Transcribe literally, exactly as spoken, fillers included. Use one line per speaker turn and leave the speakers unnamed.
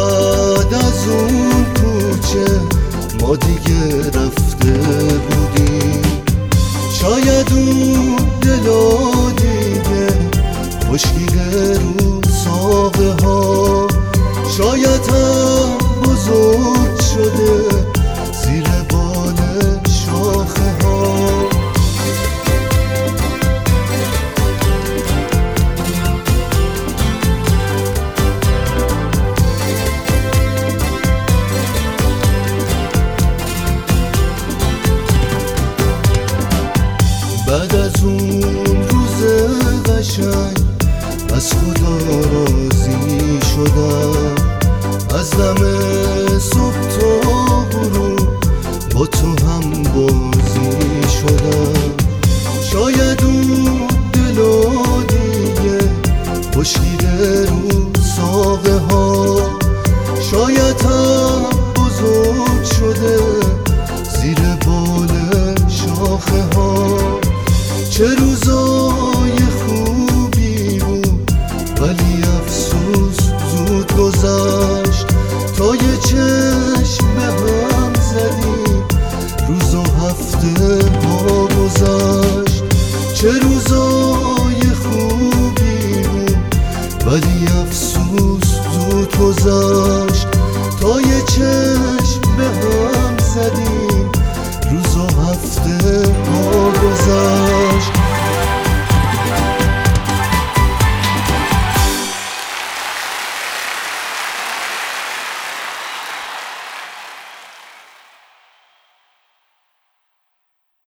بعد از اون کوچه ما دیگه رفته بودیم، شاید اون دلا دیگه خشکیده رو ساقه ها، شاید هم بزرگ شده زیر بال شاخه ها. بعد از اون روز قشنگ از خدا راضی شدم، از دم